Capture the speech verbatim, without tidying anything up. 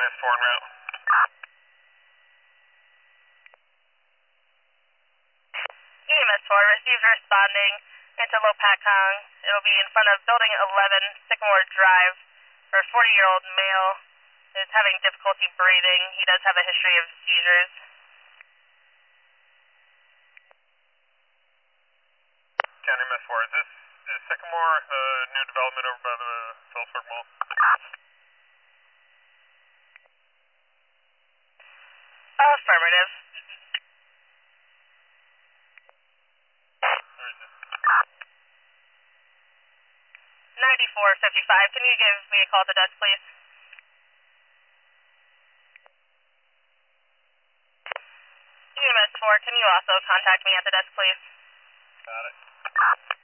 S four en route. E M S four received responding into Lopakong. It'll be in front of Building eleven, Sycamore Drive, for a forty-year-old male who's having difficulty breathing. He does have a history of seizures. County M S four, is this is Sycamore the new development over by the Phillipsburg Mall? Affirmative. Where is it? ninety-four fifty-five, can you give me a call at the desk, please? E M S four, can you also contact me at the desk, please? Got it.